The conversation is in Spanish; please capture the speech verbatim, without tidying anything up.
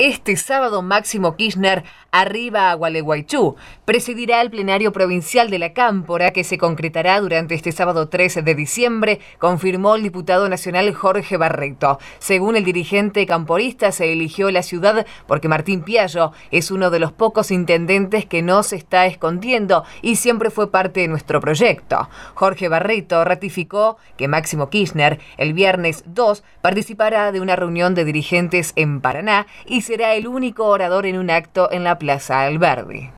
Este sábado Máximo Kirchner arriba a Gualeguaychú. Presidirá el plenario provincial de la Cámpora que se concretará durante este sábado trece de diciembre, confirmó el diputado nacional Jorge Barreto. Según el dirigente camporista, se eligió la ciudad porque Martín Piallo es uno de los pocos intendentes que no se está escondiendo y siempre fue parte de nuestro proyecto. Jorge Barreto ratificó que Máximo Kirchner el viernes dos participará de una reunión de dirigentes en Paraná y será el único orador en un acto en la Plaza Alberdi.